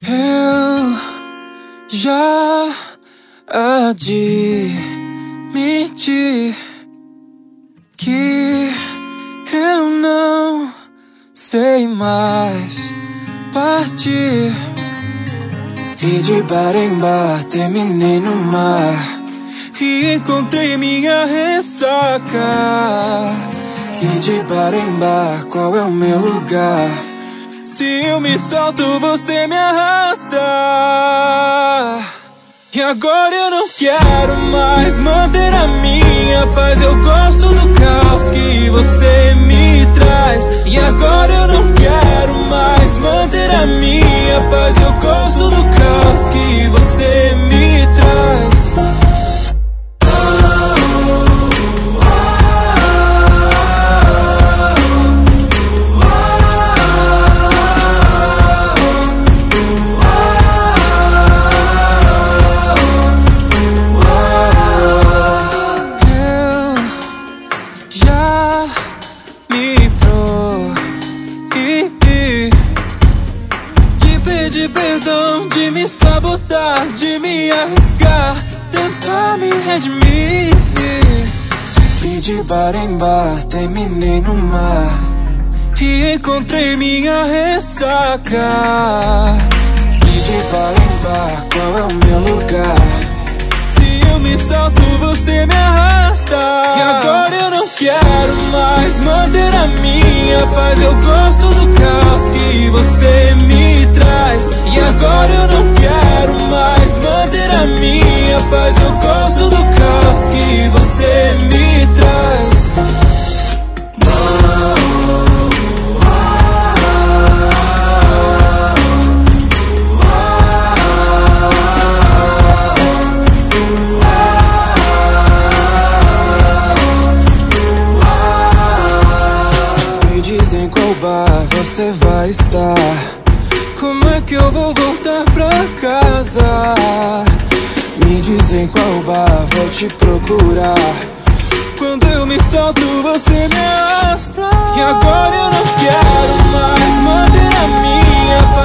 Eu já admiti que eu não sei mais partir. E de bar em bar terminei no mar e encontrei minha ressaca. E de bar em bar, qual é o meu lugar? Se eu me solto, você me arrasta. E agora eu não quero mais manter a minha paz. Eu gosto do caos que você me traz. E agora eu não quero mais manter a minha paz. Eu gosto do caos que você me traz. De perdão, de me sabotar, de me arriscar, tentar me redimir. E de bar em bar terminei no mar e encontrei minha ressaca. E de bar em bar, qual é o meu lugar? Se eu me solto, você me arrasta. E agora eu não quero mais manter a minha paz. Eu gosto do caos que você me traz. E agora eu não quero mais manter a minha paz. Eu gosto do caos que você me traz. Me dizem qual bar você vai estar. Como é que eu vou voltar pra casa? Me dizem qual bar vou te procurar. Quando eu me solto, você me arrasta. E agora eu não quero mais manter a minha paz.